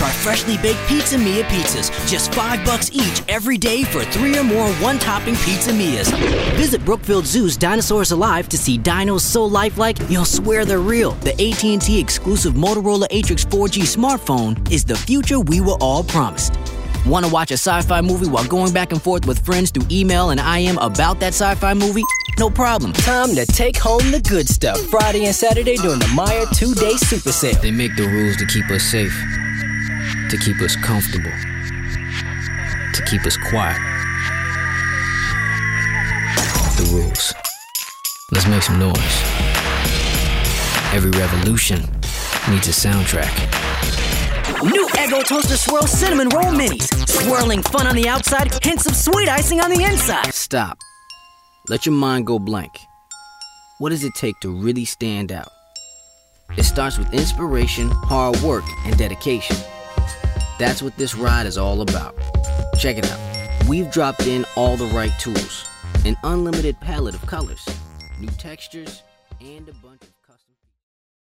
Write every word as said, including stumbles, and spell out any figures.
Try freshly baked Pizza Mia pizzas, just five bucks each every day for three or more one-topping Pizza Mias. Visit Brookfield Zoo's Dinosaurs Alive to see dinos so lifelike you'll swear they're real. The A T and T exclusive Motorola Atrix four G smartphone is the future we were all promised. Want to watch a sci-fi movie while going back and forth with friends through email and I M about that sci-fi movie? No problem. Time to take home the good stuff. Friday and Saturday during the Meijer two-day super sale. They make the rules to keep us safe, to keep us comfortable, to keep us quiet. The rules. Let's make some noise. Every revolution needs a soundtrack. New Eggo Toaster Swirl Cinnamon Roll Minis. Swirling fun on the outside, hints of sweet icing on the inside. Stop. Let your mind go blank. What does it take to really stand out? It starts with inspiration, hard work, and dedication. That's what this ride is all about. Check it out. We've dropped in all the right tools. An unlimited palette of colors, new textures, and a bunch of